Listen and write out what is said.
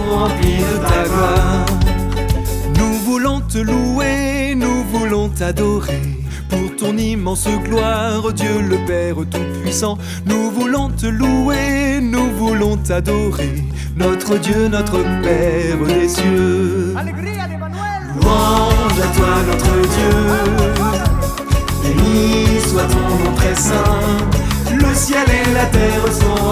remplis de ta gloire. Nous voulons te louer, nous voulons t'adorer. Pour ton immense gloire, Dieu le Père Tout-Puissant. Nous voulons te louer, nous voulons t'adorer. Notre Dieu, notre Père des cieux. Louange à toi notre Dieu. Béni soit ton nom très saint. Le ciel et la terre sont